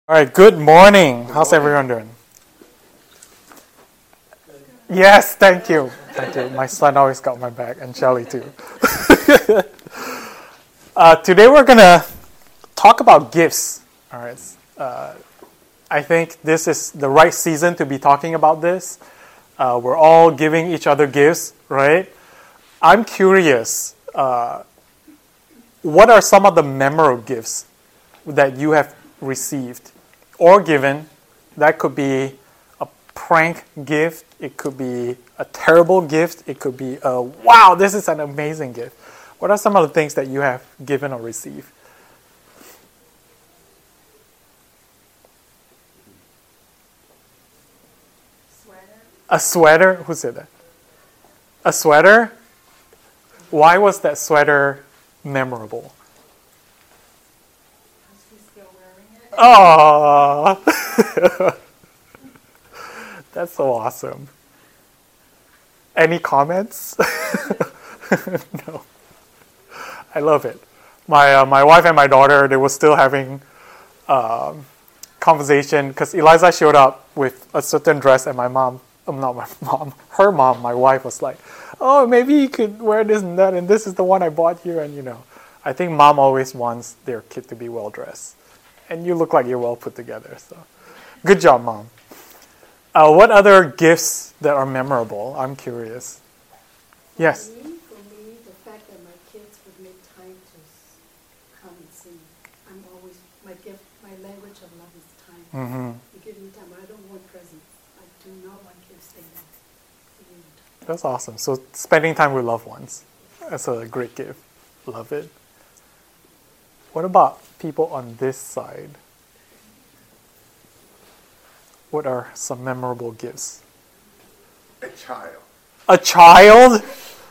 All right, good morning. How's everyone doing? Yes, thank you. Thank you. My son always got my back, and Shelly too. Today we're going to talk about gifts. All right. I think this is the right season to be talking about this. We're all giving each other gifts, right? I'm curious, what are some of the memorable gifts that you have received or given? That could be a prank gift. It could be a terrible gift. It could be a, wow, this is an amazing gift. What are some of the things that you have given or received? A sweater? Who said that? A sweater? Why was that sweater memorable? She's still wearing it. Oh, that's so awesome. Any comments? No. I love it. My wife and my daughter, they were still having conversation because Eliza showed up with a certain dress, and my mom, not my mom, her mom, my wife was like, "Oh, maybe you could wear this and that, and this is the one I bought you." And I think mom always wants their kid to be well dressed, and you look like you're well put together. So, good job, mom. What other gifts that are memorable? I'm curious. Yes. For me, the fact that my kids would make time to come and see. I'm always, my language of love is time. Mm-hmm. You give me time. I don't want presents. I do not want gifts. They want. That's awesome. So spending time with loved ones. That's a great gift. Love it. What about people on this side? What are some memorable gifts? A child. A child?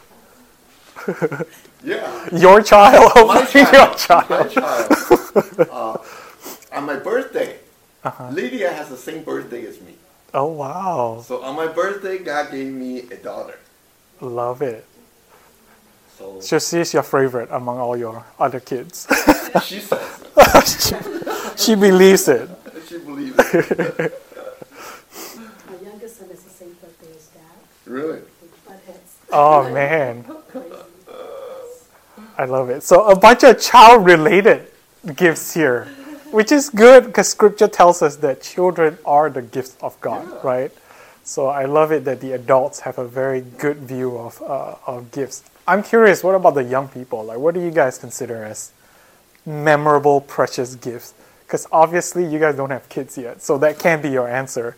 Yeah. Your child? My Your child. My child. child. On my birthday, Lydia has the same birthday as me. Oh, wow. So on my birthday, God gave me a daughter. Love it. So She's your favorite among all your other kids. she says She believes it. she believes it. My youngest son has the same birthday as Dad. Really? With butt heads. Oh, man. Crazy. I love it. So a bunch of child-related gifts here, which is good because Scripture tells us that children are the gifts of God, right? So I love it that the adults have a very good view of gifts. I'm curious, what about the young people? Like, what do you guys consider as memorable, precious gifts? Because obviously you guys don't have kids yet, so that can't be your answer.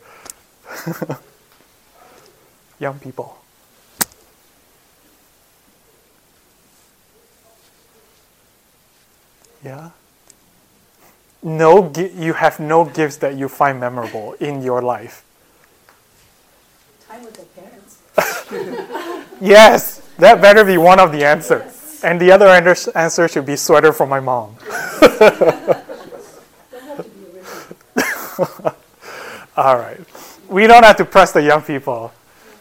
Young people. Yeah? You have no gifts that you find memorable in your life. Time with their parents. Yes, that better be one of the answers. And the other answer should be sweater from my mom. Don't have to be original. All right. We don't have to press the young people.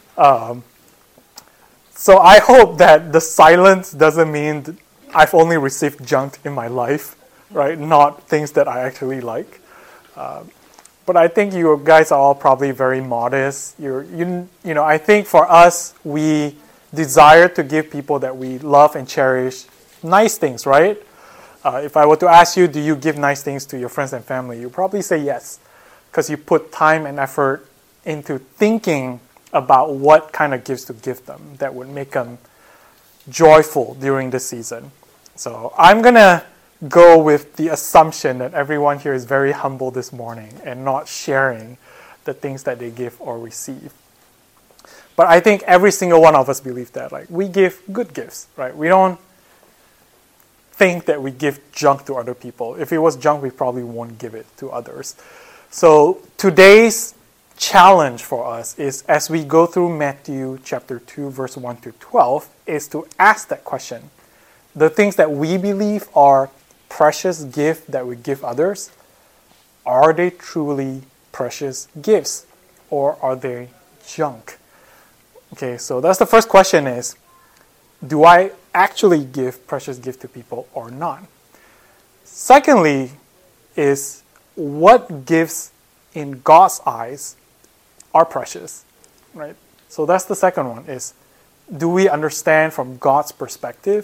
So I hope that the silence doesn't mean I've only received junk in my life, right? Not things that I actually like. But I think you guys are all probably very modest. I think for us, we desire to give people that we love and cherish nice things, right? If I were to ask you, do you give nice things to your friends and family? You probably say yes, because you put time and effort into thinking about what kind of gifts to give them that would make them joyful during this season. So I'm going to go with the assumption that everyone here is very humble this morning and not sharing the things that they give or receive. But I think every single one of us believe that. Like, we give good gifts, right? We don't think that we give junk to other people. If it was junk, we probably won't give it to others. So today's challenge for us is, as we go through Matthew chapter 2, verse 1 to 12, is to ask that question. The things that we believe are precious gifts that we give others, are they truly precious gifts, or are they junk? Okay, so that's the first question is, do I actually give precious gift to people or not? Secondly is, what gifts in God's eyes are precious, right? So that's the second one, is do we understand from God's perspective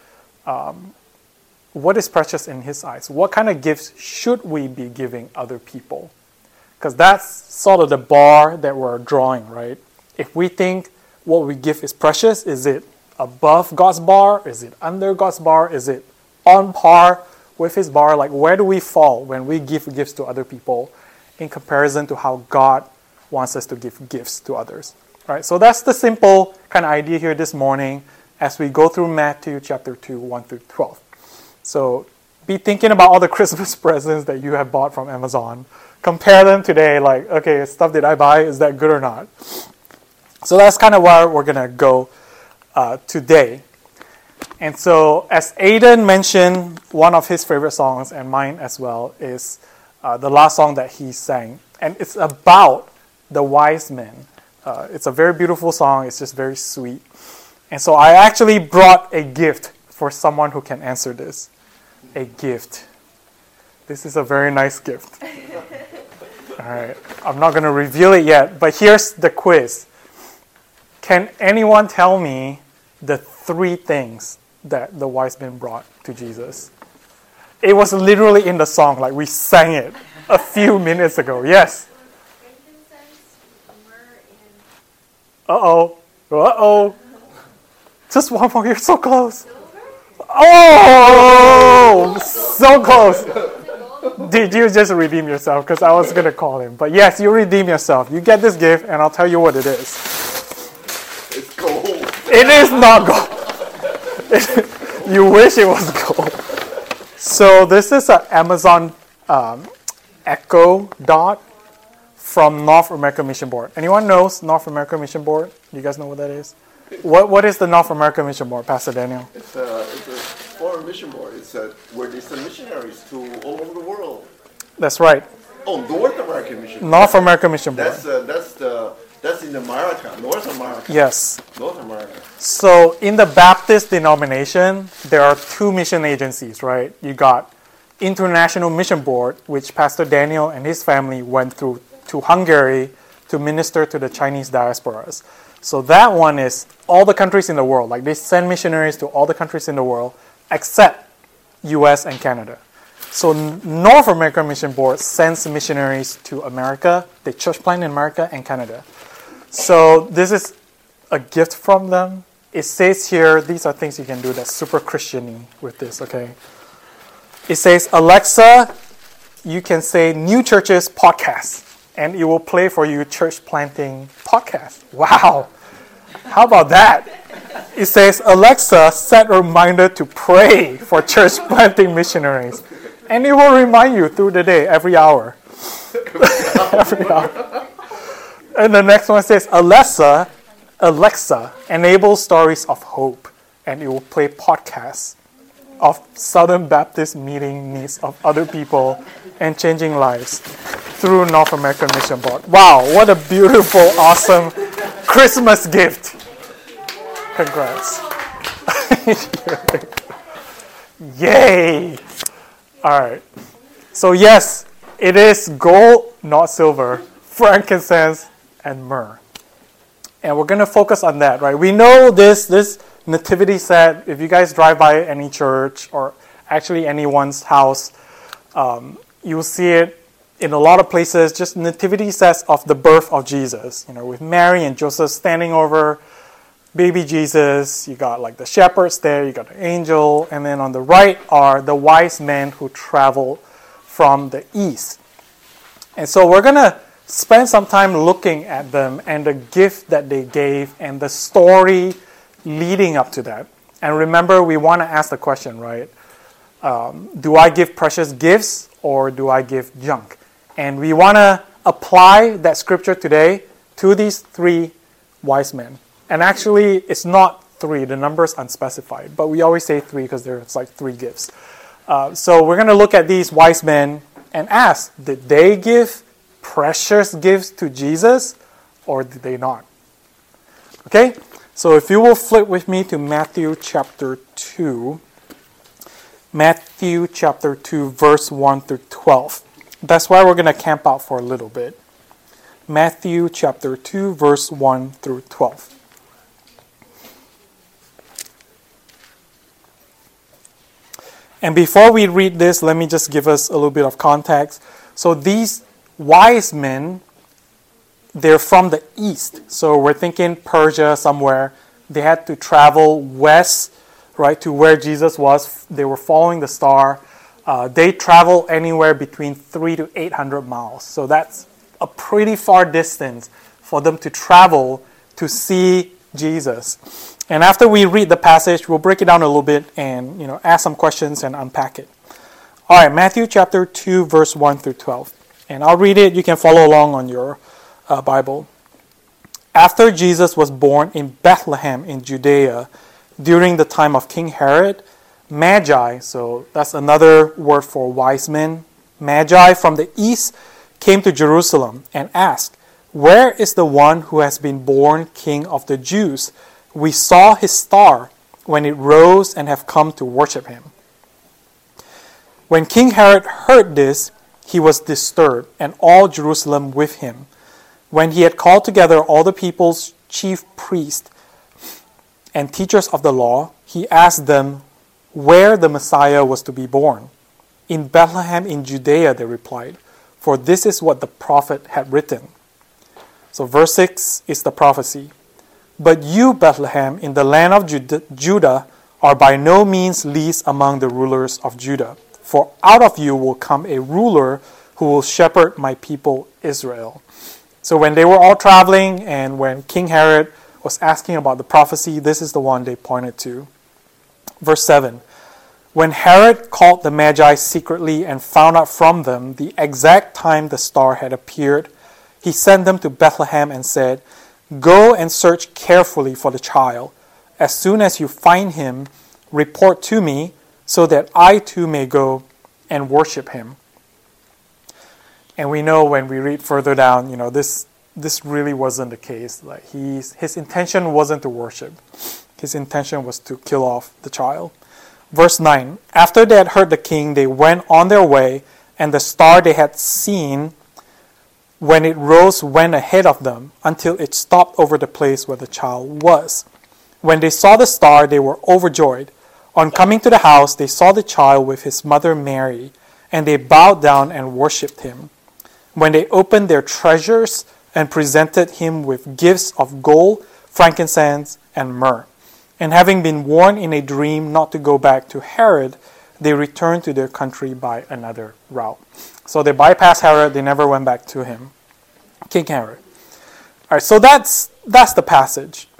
what is precious in His eyes? What kind of gifts should we be giving other people? Because that's sort of the bar that we're drawing, right? If we think what we give is precious, is it above God's bar? Is it under God's bar? Is it on par with His bar? Like, where do we fall when we give gifts to other people in comparison to how God wants us to give gifts to others? Right? So that's the simple kind of idea here this morning as we go through Matthew chapter 2, 1 through 12. So be thinking about all the Christmas presents that you have bought from Amazon. Compare them today, like, okay, stuff did I buy? Is that good or not? So that's kind of where we're going to go today. And so, as Aiden mentioned, one of his favorite songs, and mine as well, is the last song that he sang. And it's about the wise men. It's a very beautiful song. It's just very sweet. And so I actually brought a gift for someone who can answer this. A gift. This is a very nice gift. All right. I'm not going to reveal it yet, but here's the quiz. Can anyone tell me the 3 things that the wise men brought to Jesus? It was literally in the song, like we sang it a few minutes ago. Yes. Frankincense, myrrh, and Uh-oh. Uh-oh. Just one more. You're so close. silver. Oh! So close. Did you just redeem yourself? Because I was going to call him. But yes, you redeem yourself. You get this gift, and I'll tell you what it is. It's gold. It is not gold. You wish it was gold. So this is an Amazon Echo Dot from North America Mission Board. Anyone knows North America Mission Board? You guys know what that is? What is the North America Mission Board, Pastor Daniel? It's a foreign mission board. It's where they send missionaries to all over the world. That's right. Oh, North American mission board. North America Mission Board. That's in America, North America. Yes. North America. So in the Baptist denomination, there are 2 mission agencies, right? You got International Mission Board, which Pastor Daniel and his family went through to Hungary to minister to the Chinese diasporas. So that one is all the countries in the world. Like, they send missionaries to all the countries in the world except US and Canada. So North America Mission Board sends missionaries to America. They church plant in America and Canada. So this is a gift from them. It says here, these are things you can do that's super Christian-y with this, okay? It says, Alexa, you can say New Churches podcast, and it will play for you church planting podcast. Wow. How about that? It says, Alexa, set a reminder to pray for church planting missionaries. And it will remind you through the day, every hour. Every hour. And the next one says, Alexa, enable stories of hope. And it will play podcasts of Southern Baptist meeting needs of other people and changing lives through North American Mission Board. Wow, what a beautiful, awesome Christmas gift. Congrats. Yay. All right. So yes, it is gold, not silver, frankincense, and myrrh. And we're going to focus on that, right? We know this nativity set, if you guys drive by any church or actually anyone's house, you'll see it in a lot of places, just nativity sets of the birth of Jesus, with Mary and Joseph standing over baby Jesus. You got like the shepherds there, you got the angel, and then on the right are the wise men who traveled from the east. And so we're going to spend some time looking at them and the gift that they gave and the story leading up to that. And remember, we want to ask the question, right? Do I give precious gifts or do I give junk? And we want to apply that scripture today to these 3 wise men. And actually, it's not 3. The number is unspecified. But we always say 3 because there's like 3 gifts. So we're going to look at these wise men and ask, did they give precious gifts to Jesus or did they not? Okay? So if you will flip with me to Matthew chapter 2. Matthew chapter 2, verse 1 through 12. That's why we're going to camp out for a little bit. Matthew chapter 2, verse 1 through 12. And before we read this, let me just give us a little bit of context. So these wise men, they're from the east. So we're thinking Persia somewhere. They had to travel west, right, to where Jesus was. They were following the star. They travel anywhere between 300 to 800 miles. So that's a pretty far distance for them to travel to see Jesus. And after we read the passage, we'll break it down a little bit and ask some questions and unpack it. All right, Matthew chapter 2, verse 1 through 12. And I'll read it. You can follow along on your Bible. After Jesus was born in Bethlehem in Judea, during the time of King Herod, Magi, so that's another word for wise men, Magi from the east came to Jerusalem and asked, "Where is the one who has been born King of the Jews? We saw his star when it rose and have come to worship him." When King Herod heard this, he was disturbed, and all Jerusalem with him. When he had called together all the people's chief priests and teachers of the law, he asked them where the Messiah was to be born. "In Bethlehem in Judea," they replied, "for this is what the prophet had written." So verse 6 is the prophecy. "But you, Bethlehem, in the land of Judah, are by no means least among the rulers of Judah. For out of you will come a ruler who will shepherd my people Israel." So when they were all traveling and when King Herod was asking about the prophecy, this is the one they pointed to. Verse 7. When Herod called the Magi secretly and found out from them the exact time the star had appeared, he sent them to Bethlehem and said, "Go and search carefully for the child. As soon as you find him, report to me, so that I too may go and worship him." And we know when we read further down, this really wasn't the case. Like his intention wasn't to worship. His intention was to kill off the child. Verse 9, after they had heard the king, they went on their way, and the star they had seen when it rose went ahead of them until it stopped over the place where the child was. When they saw the star, they were overjoyed. On coming to the house, they saw the child with his mother Mary, and they bowed down and worshipped him. When they opened their treasures and presented him with gifts of gold, frankincense, and myrrh. And having been warned in a dream not to go back to Herod, they returned to their country by another route. So they bypassed Herod, they never went back to him. King Herod. All right, so that's the passage.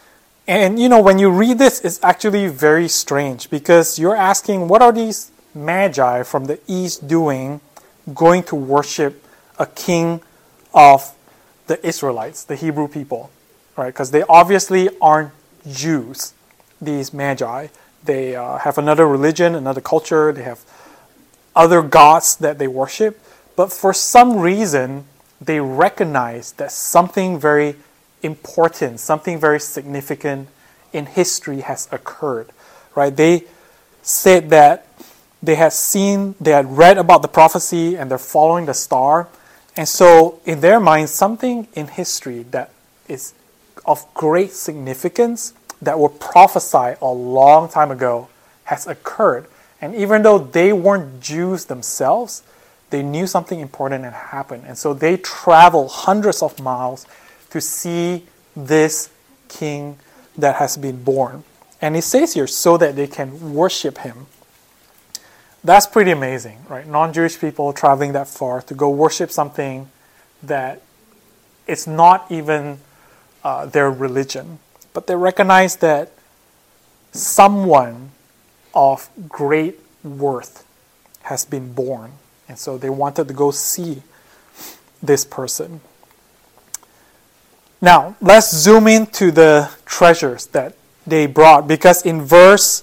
And when you read this, it's actually very strange because you're asking, what are these magi from the east doing going to worship a king of the Israelites, the Hebrew people, right? Because they obviously aren't Jews, these magi. They have another religion, another culture. They have other gods that they worship. But for some reason, they recognize that something very important, something very significant in history has occurred, right? They said that they had read about the prophecy and they're following the star. And so in their minds, something in history that is of great significance that were prophesied a long time ago has occurred. And even though they weren't Jews themselves, they knew something important had happened. And so they traveled hundreds of miles to see this king that has been born. And it says here, so that they can worship him. That's pretty amazing, right? Non-Jewish people traveling that far to go worship something that it's not even their religion. But they recognize that someone of great worth has been born. And so they wanted to go see this person. Now, let's zoom into the treasures that they brought. Because in verse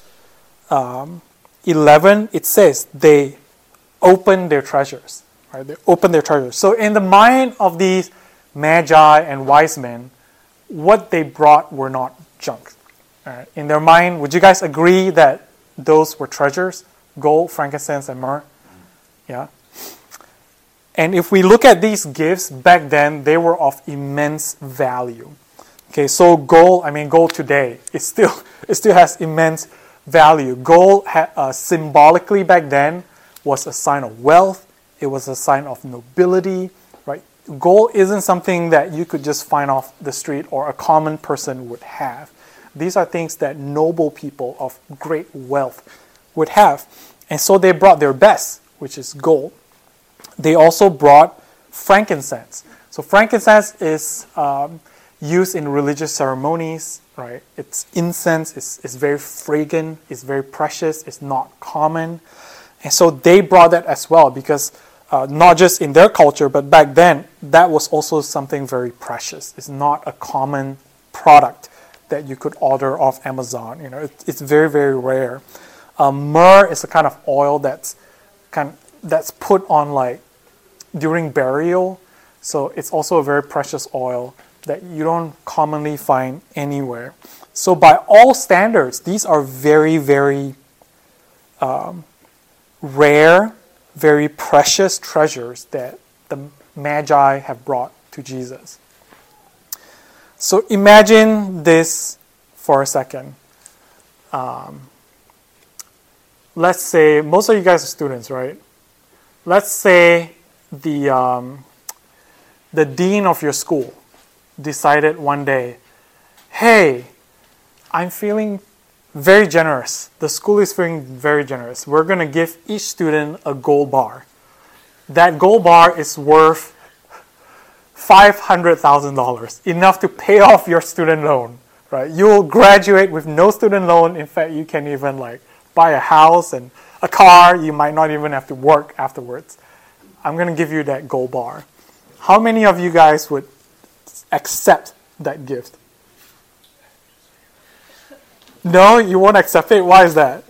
11, it says they opened their treasures. Right? They opened their treasures. So in the mind of these magi and wise men, what they brought were not junk. Right? In their mind, would you guys agree that those were treasures? Gold, frankincense, and myrrh? Yeah. And if we look at these gifts back then, they were of immense value. Okay, so gold today, it still has immense value. Gold symbolically back then was a sign of wealth. It was a sign of nobility, right? Gold isn't something that you could just find off the street or a common person would have. These are things that noble people of great wealth would have. And so they brought their best, which is gold. They also brought frankincense. So frankincense is used in religious ceremonies, right? It's incense, it's very fragrant, it's very precious, it's not common. And so they brought that as well because not just in their culture, but back then, that was also something very precious. It's not a common product that you could order off Amazon. It's very, very rare. Myrrh is a kind of oil that's put on during burial. So it's also a very precious oil that you don't commonly find anywhere. So by all standards, these are very, very rare, very precious treasures that the Magi have brought to Jesus. So imagine this for a second. Let's say, most of you guys are students, right? Let's say the dean of your school decided one day, hey, I'm feeling very generous. The school is feeling very generous. We're going to give each student a gold bar. That gold bar is worth $500,000, enough to pay off your student loan, right? You'll graduate with no student loan. In fact, you can even buy a house and a car. You might not even have to work afterwards. I'm going to give you that gold bar. How many of you guys would accept that gift? No, you won't accept it? Why is that?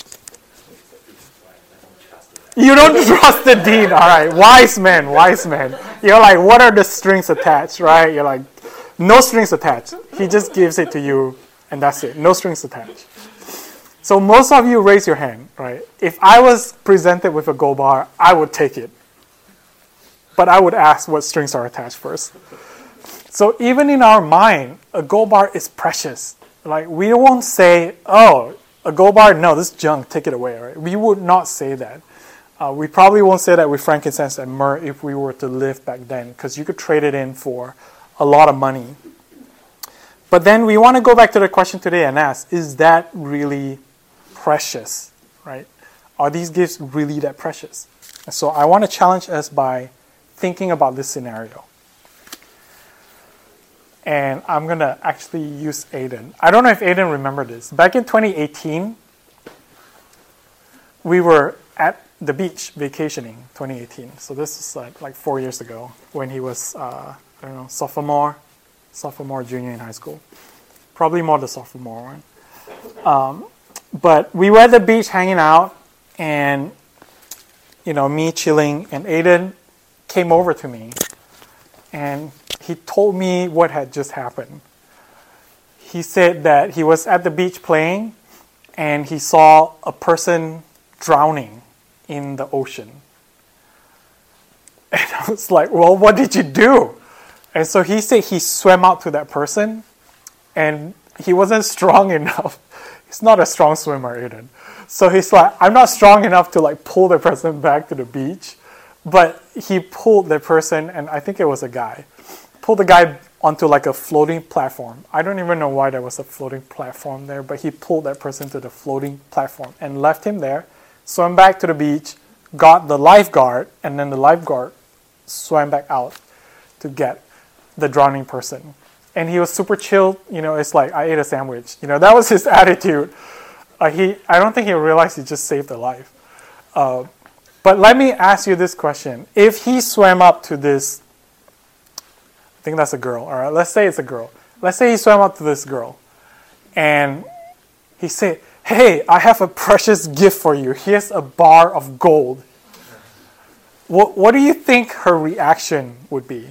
You don't trust the dean. All right, wise man. You're like, what are the strings attached, right? You're like, no strings attached. He just gives it to you, and that's it. No strings attached. So most of you raise your hand, right? If I was presented with a gold bar, I would take it. But I would ask what strings are attached first. So even in our mind, a gold bar is precious. We won't say, oh, a gold bar, no, this is junk, take it away, right? We would not say that. We probably won't say that with frankincense and myrrh if we were to live back then, because you could trade it in for a lot of money. But then we want to go back to the question today and ask, is that really precious, right? Are these gifts really that precious? So I want to challenge us by thinking about this scenario. And I'm going to actually use Aiden. I don't know if Aiden remembered this. Back in 2018, we were at the beach vacationing, 2018. So this is like 4 years ago when he was, sophomore, junior in high school. Probably more the sophomore one. But we were at the beach hanging out and, me chilling, and Aiden came over to me and he told me what had just happened. He said that he was at the beach playing and he saw a person drowning in the ocean. And I was like, well, what did you do? And so he said he swam out to that person and he wasn't strong enough. He's not a strong swimmer, Aiden. So he's like, I'm not strong enough to pull the person back to the beach. But he pulled the person, and I think it was a guy, pulled the guy onto a floating platform. I don't even know why there was a floating platform there, but he pulled that person to the floating platform and left him there, swam back to the beach, got the lifeguard, and then the lifeguard swam back out to get the drowning person. And he was super chilled. It's like, I ate a sandwich. That was his attitude. I don't think he realized he just saved a life. But let me ask you this question. If he swam up to this, I think that's a girl, all right? Let's say it's a girl. Let's say he swam up to this girl and he said, hey, I have a precious gift for you. Here's a bar of gold. What do you think her reaction would be?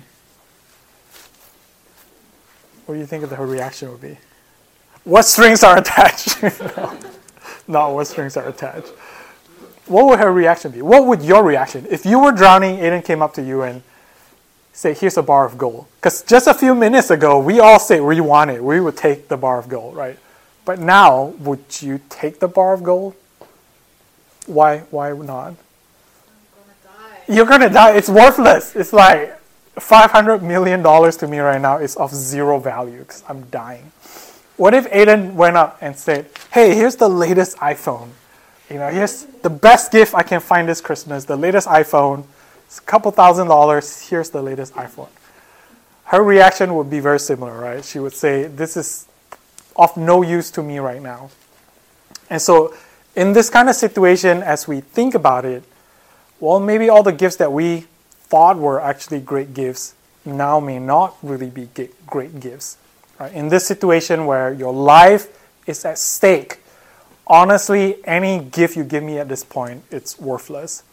What do you think her reaction would be? What strings are attached? No, not what strings are attached. what would her reaction be? What would your reaction? If you were drowning, Aiden came up to you and say, here's a bar of gold. Because just a few minutes ago, we all said we want it. We would take the bar of gold, right? But now, would you take the bar of gold? Why not? You're going to die. It's worthless. It's like $500 million to me right now is of zero value because I'm dying. What if Aiden went up and said, hey, here's the latest iPhone. Here's the best gift I can find this Christmas, the latest iPhone. It's a couple $1,000s. Here's the latest iPhone. Her reaction would be very similar, right? She would say, this is of no use to me right now. And so in this kind of situation, as we think about it, well, maybe all the gifts that we thought were actually great gifts now may not really be great gifts. Right? In this situation where your life is at stake, honestly, any gift you give me at this point, it's worthless.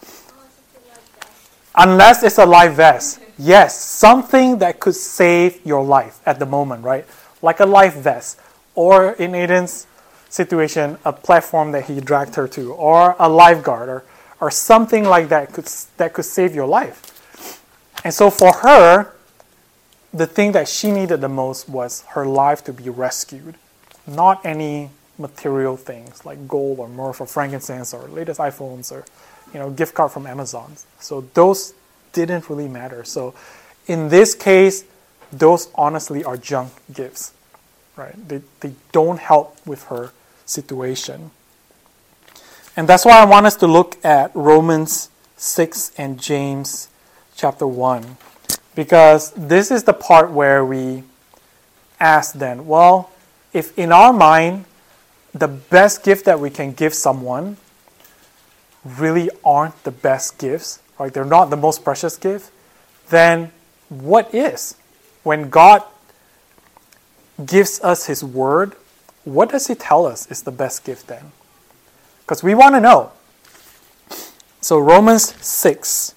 Unless it's a life vest. Yes, something that could save your life at the moment, right? Like a life vest. Or in Aiden's situation, a platform that he dragged her to. Or a lifeguard. Or something like that could save your life. And so for her, the thing that she needed the most was her life to be rescued. Not any material things like gold or myrrh or frankincense or latest iPhones or gift card from Amazon. So those didn't really matter. So in this case, those honestly are junk gifts, right? They don't help with her situation. And that's why I want us to look at Romans 6 and James chapter 1. Because this is the part where we ask then, well, if in our mind, the best gift that we can give someone really aren't the best gifts, right? They're not the most precious gift, then what is? When God gives us His Word, what does He tell us is the best gift then? Because we want to know. So Romans 6.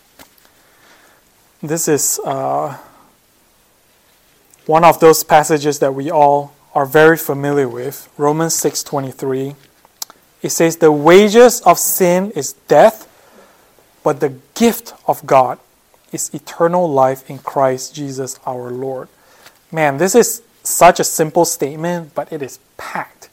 This is one of those passages that we all are very familiar with. Romans 6:23. It says, the wages of sin is death, but the gift of God is eternal life in Christ Jesus our Lord. Man, this is such a simple statement, but it is packed.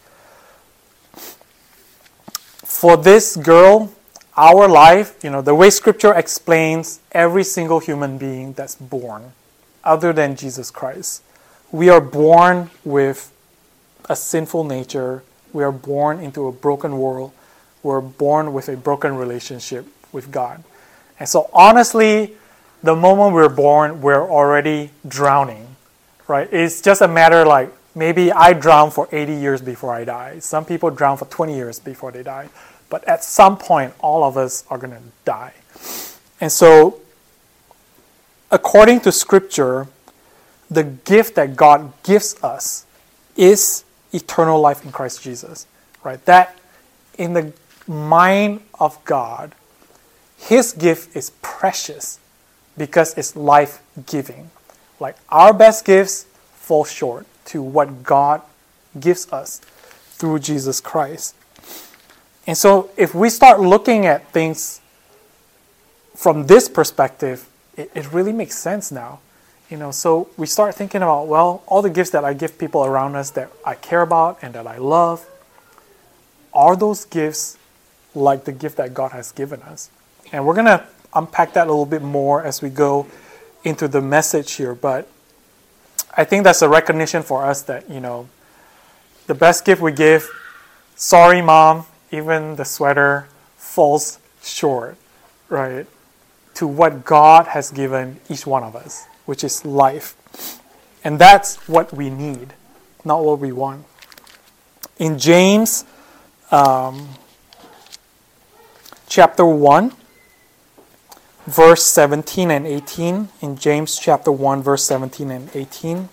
For this girl, our life, the way Scripture explains every single human being that's born, other than Jesus Christ, we are born with a sinful nature. We are born into a broken world. We're born with a broken relationship with God. And so honestly, the moment we're born, we're already drowning, right? It's just a matter like maybe I drown for 80 years before I die. Some people drown for 20 years before they die. But at some point, all of us are going to die. And so, according to Scripture, the gift that God gives us is eternal life in Christ Jesus. Right? That in the mind of God, His gift is precious because it's life-giving. Like our best gifts fall short to what God gives us through Jesus Christ. And so if we start looking at things from this perspective, it really makes sense now. So we start thinking about, well, all the gifts that I give people around us that I care about and that I love, are those gifts like the gift that God has given us? And we're going to unpack that a little bit more as we go into the message here. But I think that's a recognition for us that, the best gift we give, sorry, Mom, even the sweater falls short, right, to what God has given each one of us, which is life. And that's what we need, not what we want. In James chapter 1, verse 17 and 18, in James chapter 1, verse 17 and 18,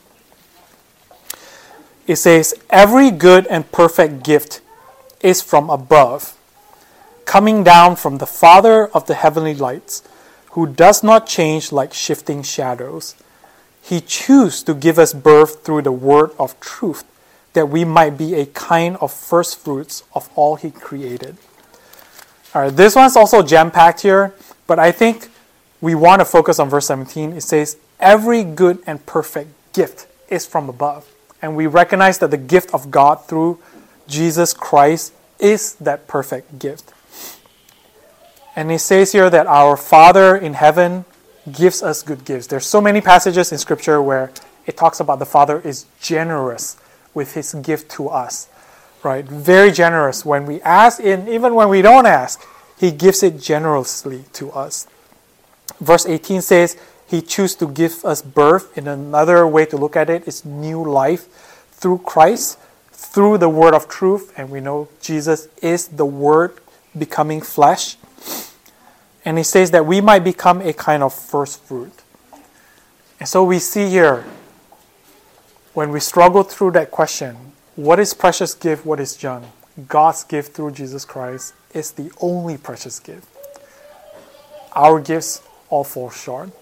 it says, every good and perfect gift is from above, coming down from the Father of the heavenly lights, who does not change like shifting shadows. He chose to give us birth through the word of truth, that we might be a kind of first fruits of all He created. All right, this one's also jam-packed here, but I think we want to focus on verse 17. It says, every good and perfect gift is from above. And we recognize that the gift of God through Jesus Christ is that perfect gift. And it says here that our Father in heaven gives us good gifts. There's so many passages in Scripture where it talks about the Father is generous with His gift to us. Right? Very generous. When we ask, and even when we don't ask, He gives it generously to us. Verse 18 says, He chose to give us birth. In another way to look at it is new life through Christ, through the word of truth. And we know Jesus is the word becoming flesh. And He says that we might become a kind of first fruit. And so we see here, when we struggle through that question, what is precious gift, what is junk? God's gift through Jesus Christ is the only precious gift. Our gifts all fall short.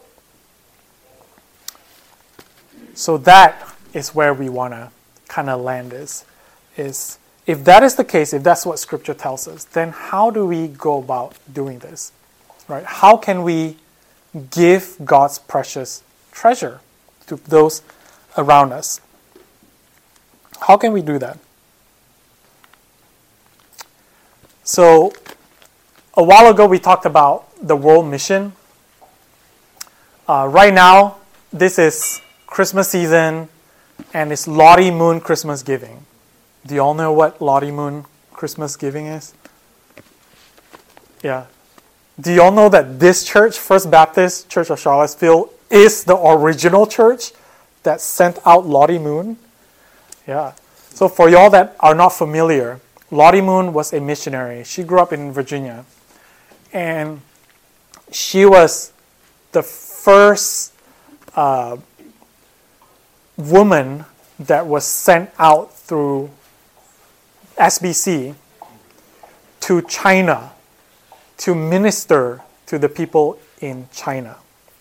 So that is where we want to kind of land is if that is the case, if that's what Scripture tells us, then how do we go about doing this? Right? How can we give God's precious treasure to those around us? How can we do that? So, a while ago we talked about the world mission. Right now, this is Christmas season, and it's Lottie Moon Christmas giving. Do you all know what Lottie Moon Christmas giving is? Yeah. Do you all know that this church, First Baptist Church of Charlottesville, is the original church that sent out Lottie Moon? Yeah. So for y'all that are not familiar, Lottie Moon was a missionary. She grew up in Virginia. And she was the first woman that was sent out through SBC to China to minister to the people in China.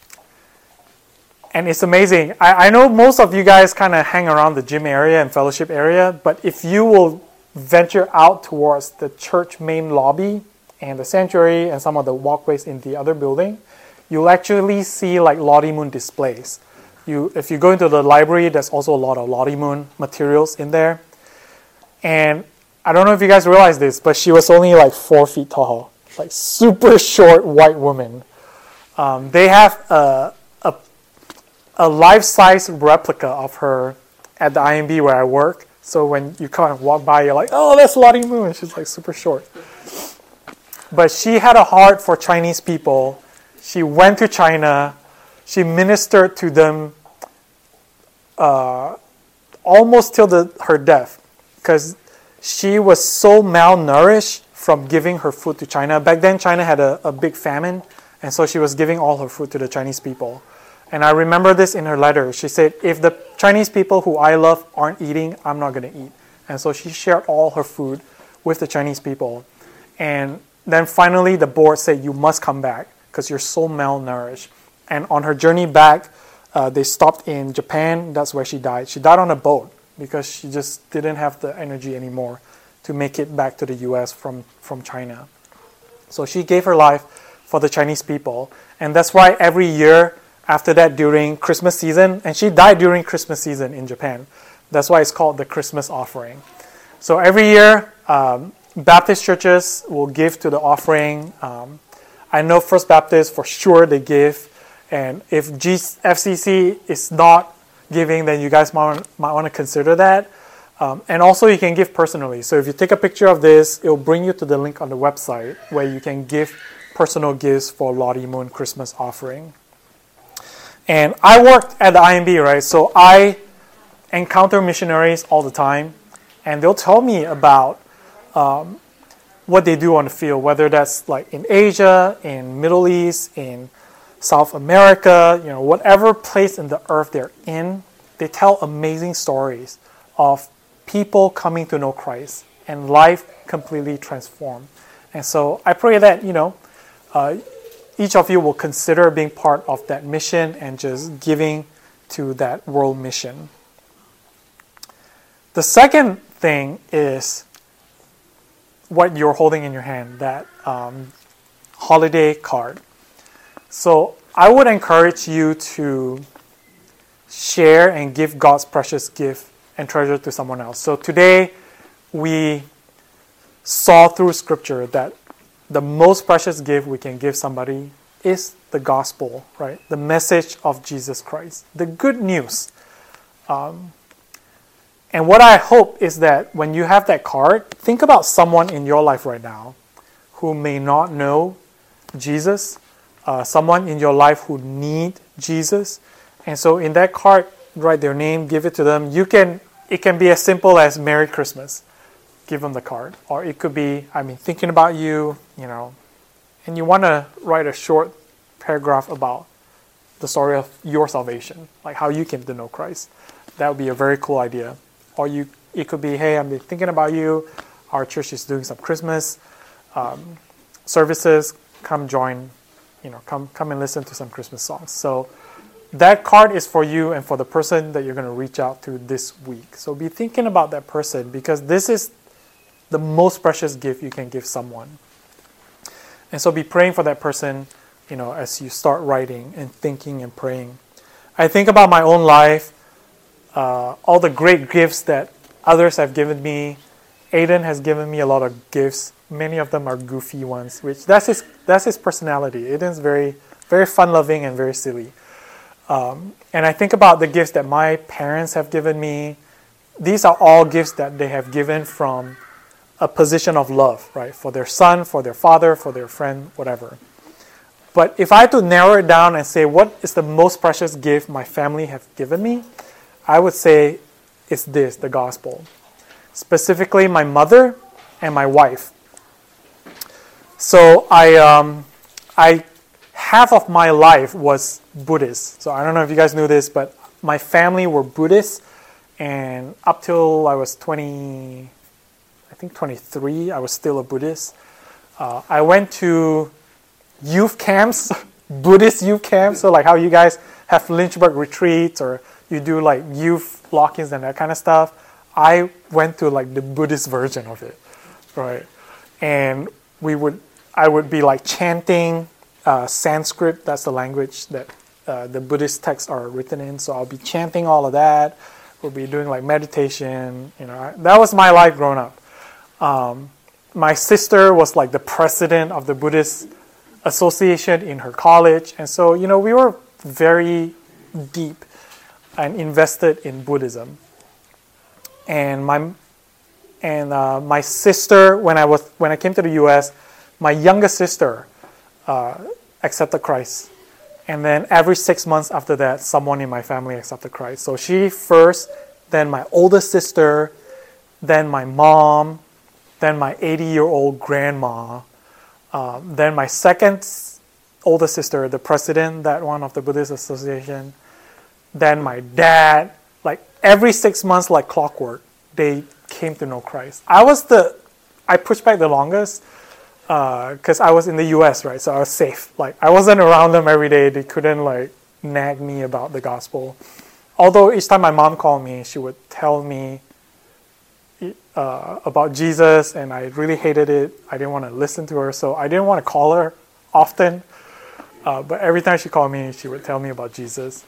And it's amazing. I know most of you guys kind of hang around the gym area and fellowship area, but if you will venture out towards the church main lobby and the sanctuary and some of the walkways in the other building, you'll actually see like Lottie Moon displays. If you go into the library, there's also a lot of Lottie Moon materials in there. And I don't know if you guys realize this, but she was only like 4 feet tall, like super short white woman. They have a life-size replica of her at the IMB where I work. So when you kind of walk by, you're like, oh, that's Lottie Moon. She's like super short. But she had a heart for Chinese people. She went to China. She ministered to them almost till her death, because she was so malnourished from giving her food to China. Back then, China had a big famine, and so she was giving all her food to the Chinese people. And I remember this in her letter. She said, if the Chinese people who I love aren't eating, I'm not going to eat. And so she shared all her food with the Chinese people. And then finally the board said, you must come back because you're so malnourished. And on her journey back, they stopped in Japan. That's where she died. She died on a boat because she just didn't have the energy anymore to make it back to the U.S. from China. So she gave her life for the Chinese people. And that's why every year after that, during Christmas season, and she died during Christmas season in Japan. That's why it's called the Christmas offering. So every year, Baptist churches will give to the offering. I know First Baptist, for sure, they give. And if FCC is not giving, then you guys might want to consider that. And also, you can give personally. So if you take a picture of this, it will bring you to the link on the website where you can give personal gifts for Lottie Moon Christmas offering. And I worked at the IMB, right? So I encounter missionaries all the time, and they'll tell me about what they do on the field, whether that's like in Asia, in Middle East, in South America, whatever place in the earth they're in. They tell amazing stories of people coming to know Christ and life completely transformed. And so I pray that, each of you will consider being part of that mission and just giving to that world mission. The second thing is what you're holding in your hand, that holiday card. So I would encourage you to share and give God's precious gift and treasure to someone else. So today we saw through Scripture that the most precious gift we can give somebody is the gospel, right? The message of Jesus Christ, the good news. And what I hope is that when you have that card, think about someone in your life right now who may not know Jesus, someone in your life who need Jesus. And so in that card, write their name, give it to them. It can be as simple as Merry Christmas. Give them the card. Or it could be, I've been thinking about you, and you want to write a short paragraph about the story of your salvation, like how you came to know Christ. That would be a very cool idea. Or it could be, hey, I've been thinking about you. Our church is doing some Christmas services. Come join, come and listen to some Christmas songs. So that card is for you and for the person that you're going to reach out to this week. So be thinking about that person, because this is the most precious gift you can give someone. And so be praying for that person, as you start writing and thinking and praying. I think about my own life, all the great gifts that others have given me. Aiden has given me a lot of gifts. Many of them are goofy ones, which that's his personality. Aiden's very, very fun-loving and very silly. And I think about the gifts that my parents have given me. These are all gifts that they have given from a position of love, right? For their son, for their father, for their friend, whatever. But if I had to narrow it down and say what is the most precious gift my family have given me, I would say it's this, the gospel. Specifically, my mother and my wife. So I half of my life was Buddhist. So I don't know if you guys knew this, but my family were Buddhists, and up till I was 23, I was still a Buddhist. I went to youth camps, Buddhist youth camps, so like how you guys have Lynchburg retreats, or you do like youth lock-ins and that kind of stuff. I went to like the Buddhist version of it, right? And I would be like chanting Sanskrit. That's the language that the Buddhist texts are written in. So I'll be chanting all of that. We'll be doing like meditation. That was my life growing up. My sister was like the president of the Buddhist association in her college, and so we were very deep and invested in Buddhism. And my sister, when I came to the U.S., my youngest sister accepted Christ, and then every 6 months after that, someone in my family accepted Christ. So she first, then my oldest sister, then my mom, then my 80-year-old grandma, then my second oldest sister, the president, that one of the Buddhist Association, then my dad. Like every 6 months, like clockwork, they came to know Christ. I pushed back the longest because I was in the U.S., right? So I was safe. Like I wasn't around them every day. They couldn't like nag me about the gospel. Although each time my mom called me, she would tell me about Jesus, and I really hated it. I didn't want to listen to her, so I didn't want to call her often. But every time she called me, she would tell me about Jesus.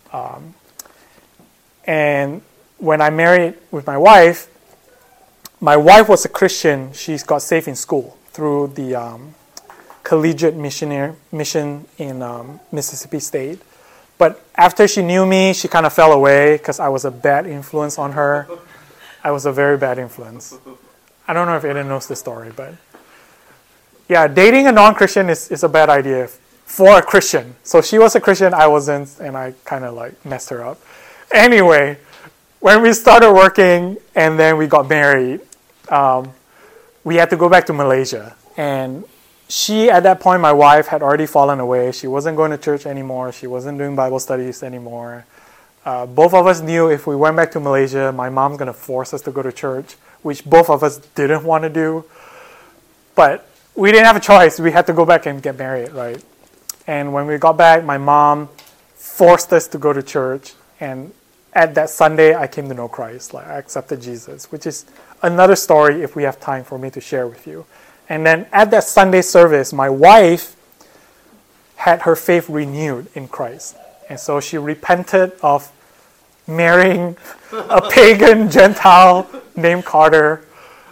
And when I married with my wife was a Christian. She got saved in school through the collegiate mission in Mississippi State. But after she knew me, she kind of fell away because I was a bad influence on her. I was a very bad influence. I don't know if Aiden knows the story, but yeah, dating a non-Christian is a bad idea for a Christian. So she was a Christian, I wasn't, and I kind of like messed her up. Anyway, when we started working and then we got married, we had to go back to Malaysia. And she, at that point, my wife, had already fallen away. She wasn't going to church anymore. She wasn't doing Bible studies anymore. Both of us knew if we went back to Malaysia, my mom's going to force us to go to church, which both of us didn't want to do. But we didn't have a choice. We had to go back and get married, right? And when we got back, my mom forced us to go to church. And at that Sunday, I came to know Christ. Like I accepted Jesus, which is another story if we have time for me to share with you. And then at that Sunday service, my wife had her faith renewed in Christ. And so she repented of marrying a pagan Gentile named Carter.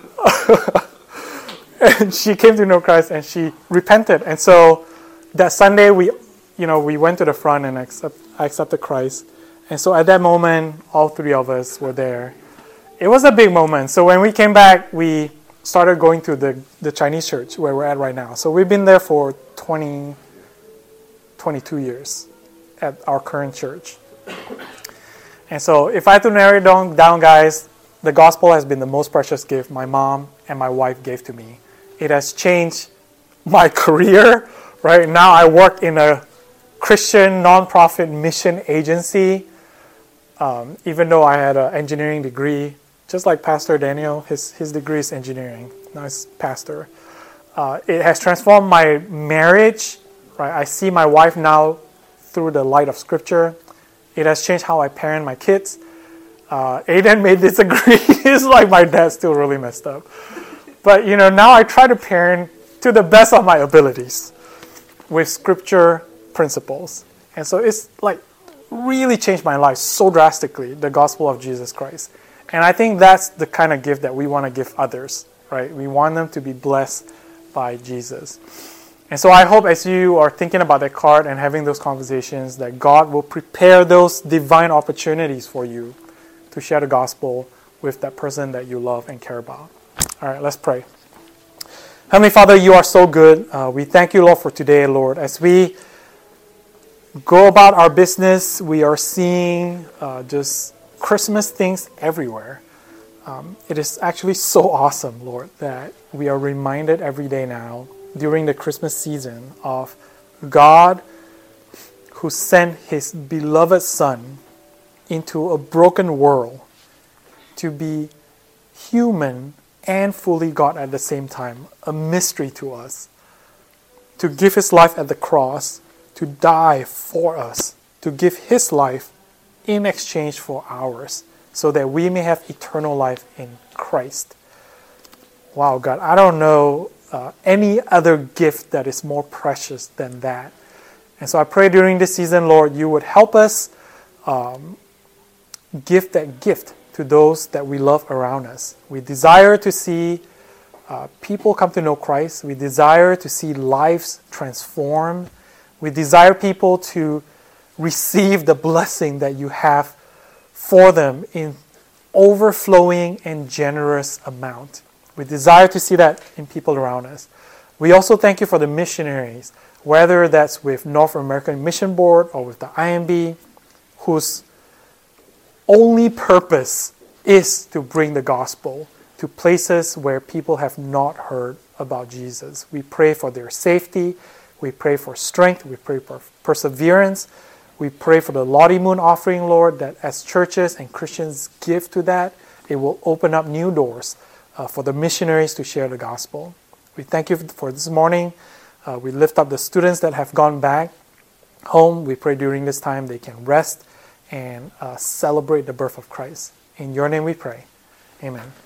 And she came to know Christ and she repented. And so that Sunday we went to the front and I accepted Christ. And so at that moment, all three of us were there. It was a big moment. So when we came back, we started going to the Chinese church where we're at right now. So we've been there for 22 years at our current church. And so if I had to narrow it down, guys, the gospel has been the most precious gift my mom and my wife gave to me. It has changed my career. Right now I work in a Christian nonprofit mission agency. Even though I had an engineering degree, just like Pastor Daniel, his degree is engineering. Now he's pastor. It has transformed my marriage. Right, I see my wife now through the light of Scripture. It has changed how I parent my kids. Aiden may disagree. He's like, my dad's still really messed up. But now I try to parent to the best of my abilities with Scripture principles. And so it's like really changed my life so drastically, the gospel of Jesus Christ. And I think that's the kind of gift that we want to give others, right? We want them to be blessed by Jesus. And so I hope as you are thinking about that card and having those conversations that God will prepare those divine opportunities for you to share the gospel with that person that you love and care about. All right, let's pray. Heavenly Father, you are so good. We thank you, Lord, for today, Lord. As we go about our business, we are seeing just Christmas things everywhere. It is actually so awesome, Lord, that we are reminded every day now during the Christmas season of God who sent His beloved Son into a broken world to be human and fully God at the same time, a mystery to us, to give His life at the cross, to die for us, to give His life in exchange for ours, so that we may have eternal life in Christ. Wow, God, I don't know any other gift that is more precious than that. And so I pray during this season, Lord, you would help us give that gift to those that we love around us. We desire to see people come to know Christ. We desire to see lives transformed. We desire people to receive the blessing that you have for them in overflowing and generous amount. We desire to see that in people around us. We also thank you for the missionaries, whether that's with North American Mission Board or with the IMB, whose only purpose is to bring the gospel to places where people have not heard about Jesus. We pray for their safety. We pray for strength. We pray for perseverance. We pray for the Lottie Moon offering, Lord, that as churches and Christians give to that, it will open up new doors for the missionaries to share the gospel. We thank you for this morning. We lift up the students that have gone back home. We pray during this time they can rest and celebrate the birth of Christ. In your name we pray. Amen.